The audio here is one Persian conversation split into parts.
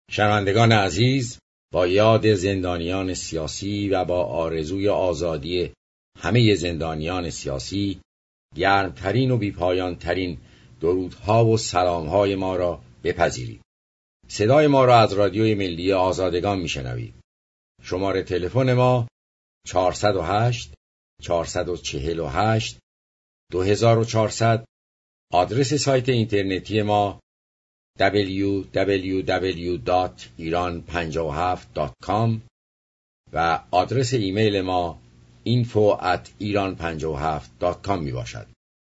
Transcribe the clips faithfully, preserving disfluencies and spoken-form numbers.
شنوندگان عزیز، با یاد زندانیان سیاسی و با آرزوی آزادی همه زندانیان سیاسی، گرمترین و بیپایانترین درودها و سلامهای ما را بپذیرید. صدای ما را از رادیوی ملی آزادگان میشنوید. شماره تلفن ما چهارصد و هشت چهارصد و چهل و هشت دو هزار و چهارصد. آدرس سایت اینترنتی ما دبلیو دبلیو دبلیو دات ایران پنجاه و هفت دات کام و آدرس ایمیل ما اینفو ات ایران پنجاه و هفت دات کام می باشد.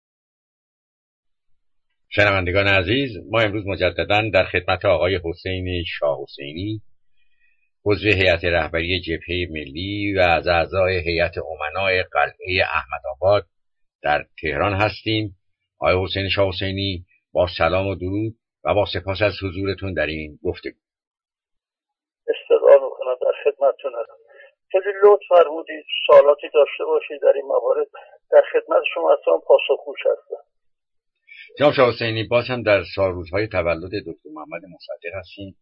شنوندگان عزیز، ما امروز مجدداً در خدمت آقای حسین شاه حسینی، عضو هیئت رهبری جبهه ملی و از اعضای هیئت امنای قلعه احمدآباد در تهران هستیم. آقای حسین شاه حسینی، با سلام و درود و با سپاس از حضورتون در این گفتگو. استقبال میکنم، در خدمتتون هستم. خیلی لطف فرمودید، سوالاتی داشته باشید در این موارد، در خدمت شما هستم، پاسخگوش هستم. جناب شاه حسینی، باز هم در سالروزهای تولد دکتر محمد مصدق هستیم.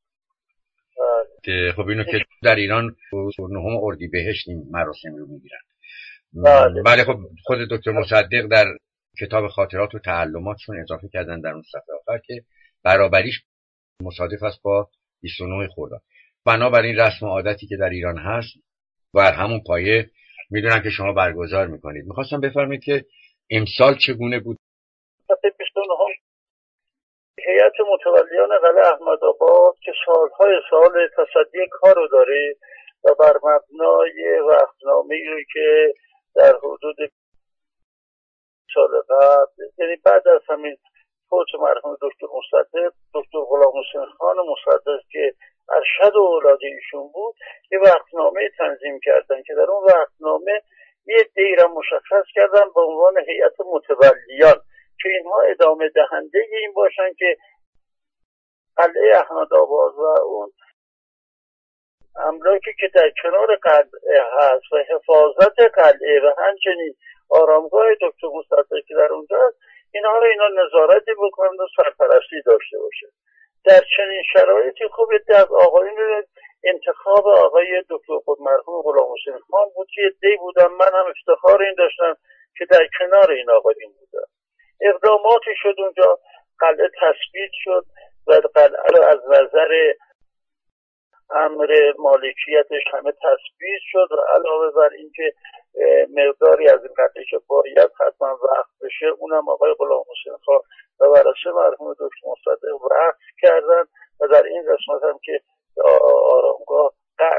که خب اینو که در ایران نهم اردیبهشت این مراسم رو میگیرن. بله. بله، خب خود دکتر مصدق در کتاب خاطرات و تعلماتشون اضافه کردن در اون صفحه آخر که برابریش مصادف است با بیست و نه خرداد. بنابراین رسم و عادتی که در ایران هست بر همون پایه میدونم که شما برگزار میکنید. میخواستم بفرمایید که امسال چگونه بود؟ بیست و نه هیئت متولیان قلعه احمدآباد که سالهای سال تصدی کار رو داره و بر مبنای وقتنامه‌ای رو که در حدود سال قبل، یعنی بعد از همین فوت مرحوم دکتر مصدق، دکتر غلام حسین خان مصدق که ارشد و اولاد ایشون بود، یه وقتنامه تنظیم کردن که در اون وقتنامه یه دیرم مشخص کردن به عنوان هیئت متولیان که اینها ادامه دهنده این باشن که قلعه احمدآباد و اون املاکی که در کنار قلعه هست و حفاظت قلعه و همچنین آرامگاه دکتر مصدق که در اونجا هست، اینها رو اینا نظارتی بکنند و سرپرستی داشته باشه. در چنین شرایطی خوب از آقایون انتخاب آقای دکتر خود مرحوم غلام حسین خان بود که دی بودم، من هم افتخار این داشتم که در کنار این آقایون بودم. اقداماتی شد اونجا، قلعه تثبیت شد و قلعه رو از نظر امر مالکیتش همه تثبیت شد و علاوه بر اینکه مقداری از این قلعه که باید حتما وقف بشه، اونم آقای غلام حسین خان و ورثه مرحوم دکتر مصدق وقف کردن و در این قسمت هم که آرامگاه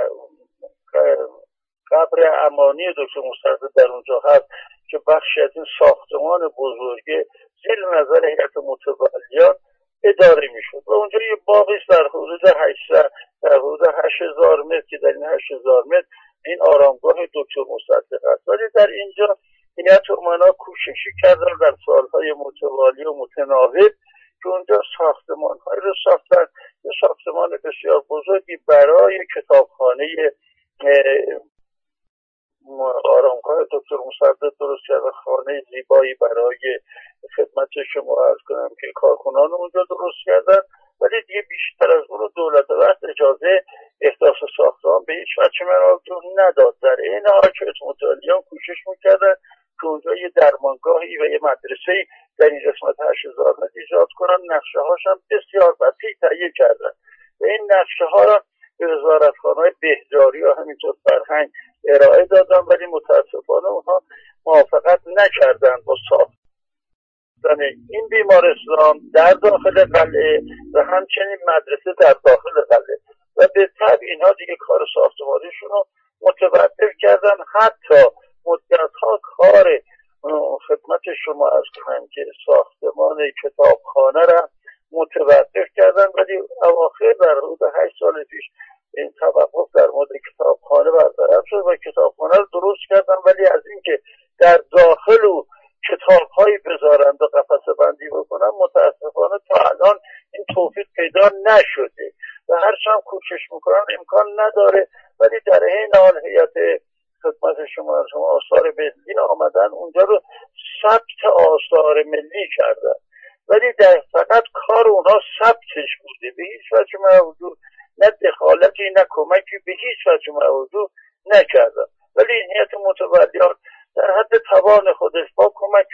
قبر امانی دکتر مصدق در اونجا هست که بخشی از این ساختمان بزرگه زیر نظر هیئت متولیان اداره میشد و اونجا یه باغی در حدود هشتصد در حدود هشت هزار متر که در این هشت هزار متر این آرامگاه دکتر مصدق است. ولی در اینجا هیئت امنا کوششی کردن در سالهای متوالی و متناوب که اونجا ساختمان‌هایی رو ساختن. یه ساختمان بسیار بزرگی برای کتابخانه آرامگاه دکتر مصدق درست کرده، خانه زیبایی برای خدمت شما عرض کنم که کارکنان اونجا درست کردن. ولی دیگه بیشتر از اون دولت وقت اجازه احداث ساختمان به هیچ وجه مراجعه نداد. در این حال که متولیان کوشش میکردن که اونجا یه درمانگاهی و یه مدرسه‌ای در این قسمت هشت هزار متر ایجاد کنن. نقشه هاش هم بسیار وسیع تهیه کردن و این نقشه ها را به وزارتخانه‌های بهداری و همینطور فرهنگ ارائه دادن، ولی متاسفانه اونها موافقت نکردن با ساختن این بیمارستان در داخل قلعه و همچنین مدرسه در داخل قلعه و به طبع اینها دیگه کار ساختمانیشون رو متوقف کردن. حتی مدت‌ها کار خدمت شما از کنم که ساختمان کتابخانه را متوقف کردن، ولی اواخر در حدود هشت سال پیش این توقف در مورد کتابخانه برطرف شد و کتابخانه رو درست کردن، ولی از اینکه در داخل او کتاب‌هایی بذارند و قفسه بندی بکنن متاسفانه تا الان این توفیق پیدا نشده و هرچند کوشش میکنن امکان نداره. ولی در این حال هیئت خدمت شما شما آثار ملی آمدن اونجا رو ثبت آثار ملی کردن، ولی در فقط کار اونها ثبتش بوده، به هیچ وجه موجود نه دخالتی نه کمکی به هیچ وجه موضوع نکردن. ولی این هیئت متولیان در حد توان خودش با کمک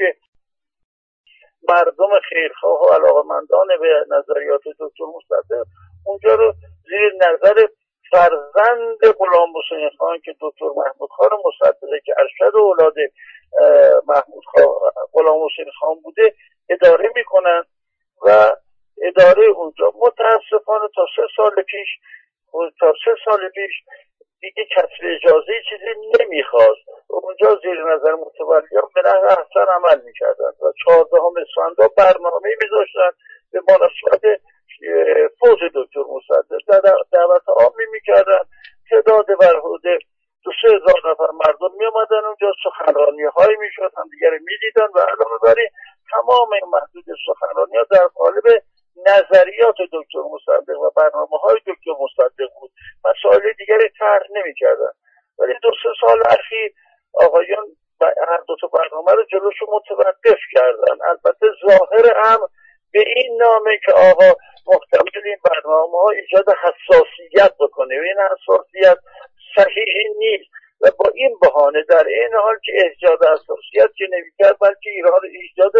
مردم خیرخواه و علاقه‌مندان به نظریات دکتر مصدق اونجا رو زیر نظر فرزند غلام حسین خان که دکتر محمود خان مصدق که ارشد اولاد محمود خان غلام حسین خان بوده اداره میکنن و اداره اونجا متاسفانه تا سه سال پیش تا سه سال پیش دیگه کسب اجازه چیزی نمیخواست. اونجا زیر نظر متولیان به نحو احسن عمل میکردن و چهاردهم اسفند برنامه میذاشتن به مناسبت فوت دکتر مصدق دعوت عامی میکردن. تعداد برهوده دو سه هزار نفر مردم میامدن اونجا، سخنرانی هایی میشد، هم دیگر میدیدن و علاوه بر این تمام این محدود سخنرانی ها در قالب نظریات دکتر مصدق و برنامه های دکتر مصدق بود. مسائل دیگری طرح نمیکردن. ولی دو سه سال اخیر آقایان هر دو تا برنامه رو جلوشو متوقف کردن. البته ظاهر امر به این نامه که آقا محتمل این برنامه ها ایجاد حساسیت بکنه و این حساسیت صحیح نیست و با این بهانه در این حال که ایجاد حساسیت که نمیکرد بلکه ایران ایجاد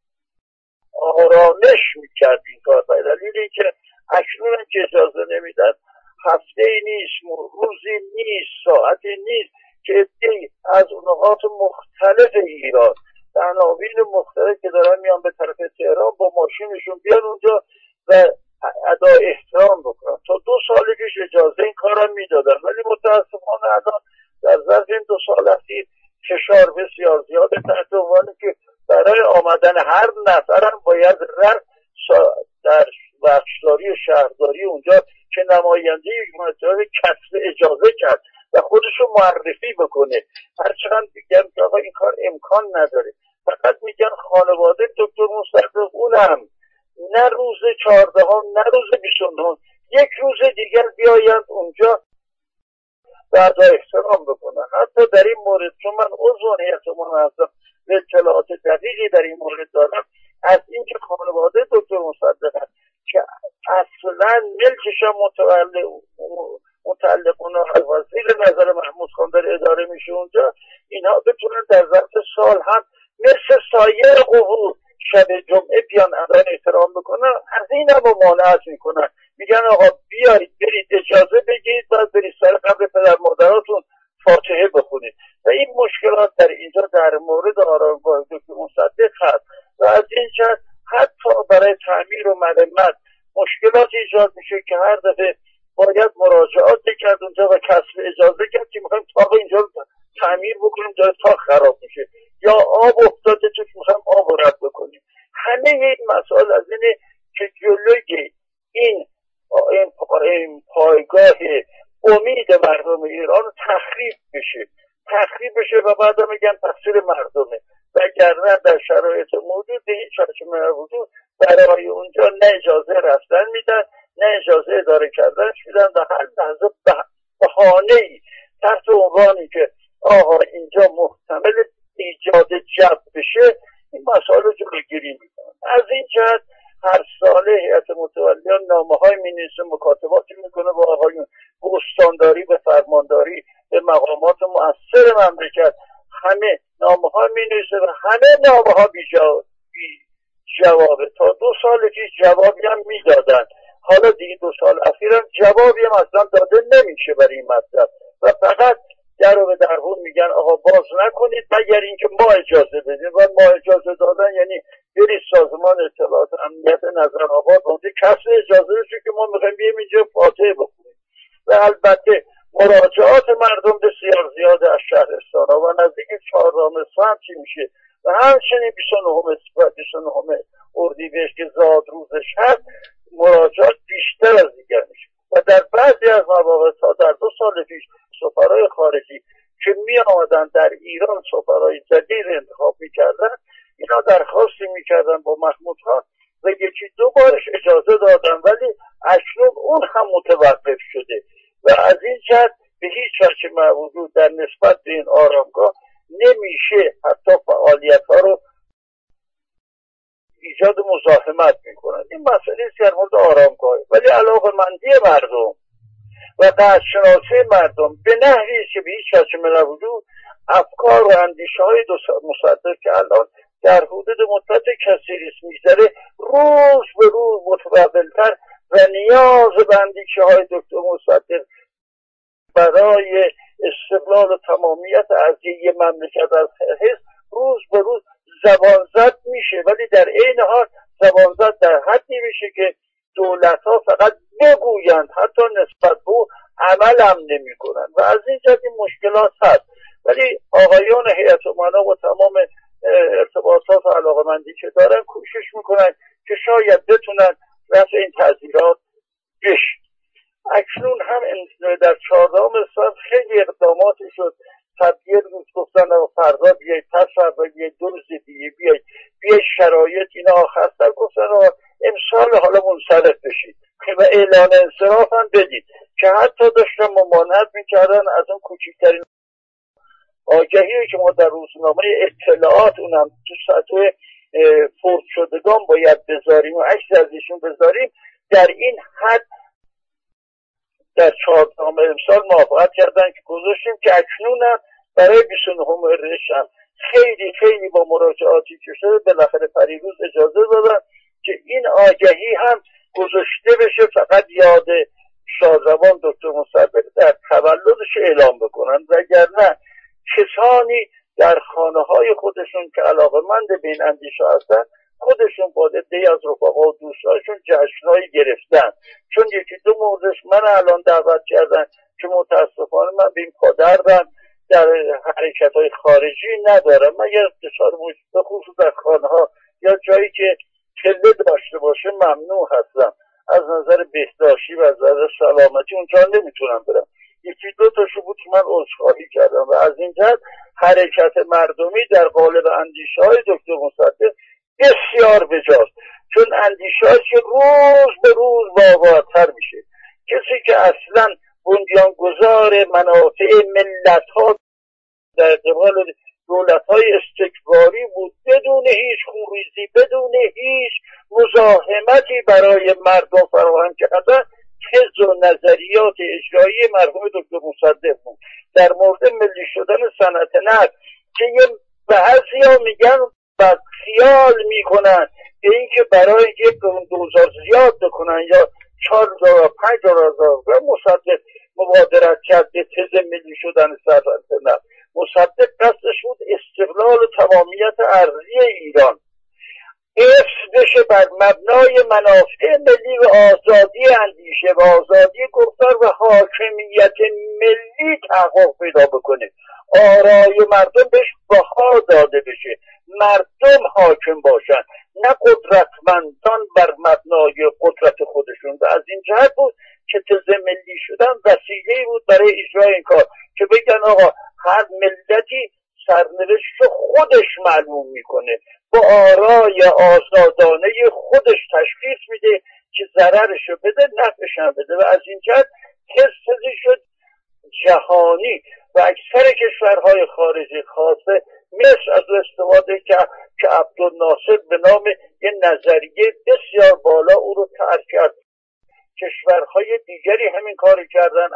آرامش میکرد این کار. به دلیلی که اکنون که اجازه نمیدن هفته ای نیست، روزی نیست، ساعتی نیست که از نقاط مختلف ایران عناوین مختلف که دارن میان به طرف تهران با ماشینشون بیان اونجا و ادای احترام بکنن. تا دو سال پیش اجازه این کارا میدادن ولی متاسفانه الان در ظرف این دو سال اخیر فشار بسیار زیاده تحت عنوانی که برای آمدن هر نفرم باید رفت در بخشداری و شهرداری اونجا که نماینده یک مجلس کسب اجازه کرد و خودشو معرفی بکنه. هرچند میگن که آقا این کار امکان نداره. فقط میگن خانواده دکتر مصدق اونم نه روز چهاردهم نه روز بیست و نهم یک روز دیگر بیایند اونجا بعد احترام بکنن. حتی در این مورد چون من عضو هیئت منظم و اطلاعات دقیقی در این مورد دارم از اینکه خانواده دکتر مصدق که اصلا ملکش هم متعلقونه و زیر نظر محمود خان در اداره میشه اونجا، اینها بتونن در ظرف سال هم مثل سایر قبور شب جمعه بیان ادای احترام بکنن. از این هم ممانعت میکنن، میگن آقا بیایید برید اجازه بگیرید بعد برید سر قبر پدر مادراتون فاتحه بخونید. و این مشکلات در اینجا در مورد آرامگاه دکتر مصدق هست و از این جهت حتی برای تعمیر و مرمت مشکلات ایجاد میشه که هر دفعه باید مراجعات کرد اونجا و کسب اجازه کرد که میخوایم تاق اینجا رو تعمیر بکنیم جای تاق خراب میشه یا آب افتاده توش میخوایم آب رو رد بکنیم. همه این مسائل از اینه که جلوی این این پایگاه امید مردم ایران تخریب بشه تخریب بشه و بعدا میگن تقصیر مردمه وگرنه در شرایط موجود به هیچ چشمه وجود برای اونجا نه اجازه رفتن میدن نه اجازه اداره کردنش میدن و هر لحظه بهانه‌ای تحت عنوانی که آقا اینجا محتمل ایجاد جب بشه این مسائل رو جلوگیری میکنن. از این جهت هر ساله هیئت متولیان نامه‌های می‌نویسه، مکاتباتی میکنه با آقایون به استانداری، به فرمانداری، به مقامات مؤثر مملکت همه نامه‌ها می‌نویسه و همه نامه‌ها بی جوابه. تا دو سال پیش جوابی هم میدادن، حالا دیگه دو سال اخیرم جوابی هم اصلا داده نمیشه برای این مطلب و فقط در رو به درون میگن آقا باز نکنید مگر اینکه ما اجازه بدیم و ما اجازه دادن یعنی برید سازمان اطلاعات امنیت نظرآباد اونجا کسب اجازه بشه که ما میخوایم بیایم اینجا فاتحه بخونیم. و البته مراجعات مردم بسیار زیاده از شهرستان ها و نزدیک چهاردهم اسفند چی میشه و همچنین بیست و نهم اردیبهشت که زاد روزش هست مراجعات بیشتر از دیگر میشه و در بعضی از مواقع ها در دو سال پیش سفرهای خارجی که می آمدن در ایران سفرهای جدید انتخاب میکردن اینا درخواستی میکردن با محمود خان و یکی دو بارش اجازه دادن ولی اکنون اون هم متوقف شده و از این جهت به هیچ وجه موجود در نسبت به این آرامگاه نمیشه حتی فعالیت ها رو ایجاد مزاحمت میکنن. این مسئله است در مورد آرامگاه ولی علاقه‌مندی مردم و قدرشناسی مردم به نحوی که به هیچ وجه من الوجود افکار و اندیشه های مصدق که الان در حدود مدت کثیری میگذره روز به روز متبدلتر و نیاز به اندیشه های دکتر مصدق برای استقلال و تمامیت ارضی یه مملکت از حیث روز به روز زبانزد میشه، ولی در عین حال زبانزد در حدی میشه که دولت ها فقط بگویند، حتی نسبت به او عمل هم نمی کنند و از این جهت این مشکلات هست. ولی آقایان هیئت امنا و تمام ارتباطات و علاقمندی که دارن کوشش میکنن که شاید بتونن رفع این تعذیرات بشه. اکنون هم در چهاردهم اسفند خیلی اقداماتی شد. تبدیل روز گفتن و فردا بیایید، پس فردا بیایید، دو روز دیگه بیایید، بیایید شرایط اینا آخرتر گفتن و امسال حالا منصرف بشید و اعلان انصراف هم بدید که حتی داشتن ممانعت میکردن از اون کوچکترین آگهی که ما در روزنامه اطلاعات اونم تو سطح فوت شدگان باید بذاریم و عکس از ایشون بذاریم، در این حد در چهاردهم امسال موافقت کردن که گذاشتیم که اکنون هم برای بیست و نهم اردیبهشت خیلی خیلی با مراجعاتی که شده بالاخره پریروز اجازه دادن که این آگهی هم گذاشته بشه، فقط یاد شادروان دکتر مصدق در تولدش اعلام بکنن، وگرنه کسانی در خانه های خودشون که علاقه‌مند به این اندیشه هستن خودشون با عده‌ای از رفقا و دوستاشون جشنایی گرفتن. چون یکی دو موردش من الان دعوت کردن که متاسفانه من به این پادردم در حرکت های خارجی ندارم. من یه دچار به خصوص در خانه ها یا جایی که کله داشته باشه ممنوع هستم، از نظر بهداشتی و از نظر سلامتی اونجا نمیتونم برم. یکی دو تاشو بود که من عذرخواهی کردم و از این جهت حرکت مردمی در قالب اندیشه های دکتر مصدق بسیار بجاست، چون اندیشه که روز به روز واقع‌تر میشه. کسی که اصلا بنیانگذار منافع ملت ها در قبال دولت های استکباری بود، بدون هیچ خوریزی، بدون هیچ مزاحمتی برای مردم فراهم کردن، تز و نظریات اجرایی مرحوم دکتر مصدق بود. در مورد ملی شدن صنعت نفت که یه بعضیا میگن و خیال میکنن به اینکه برای یک دوزار زیاد بکنن یا چهار هزار پنج هزار و مصدق مبادرت کرد به تز ملی شدن صنعت نفت. مصدق قصدش بود استقلال و تمامیت ارضی ایران حفظ بشه بر مبنای منافع ملی و آزادی اندیشه و آزادی گفتار و حاکمیت ملی تحقق پیدا بکنه، آرای مردم بهش بها داده بشه، مردم حاکم باشن نه قدرتمندان بر مبنای قدرت خودشون. و از این جهت بود که تز ملی شدن وسیله‌ای بود برای اجرای این کار که بگن آقا هر ملتی سرنوشت خودش معلوم میکنه، با آرای آزادانه خودش تشخیص میده که ضررشو بده نفعشو بده. و از این جهت تزی شد جهانی و اکثر کشورهای خارجی خاصه مثل از استفاده که که عبدالناصر به نام یه نظریه بسیار بالا او رو طرح کرد. کشورهای دیگری همین کار کردن.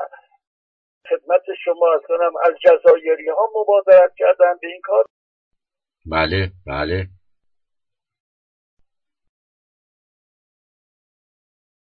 خدمت شما از کنم الجزایری ها مبادرت کردن به این کار. بله بله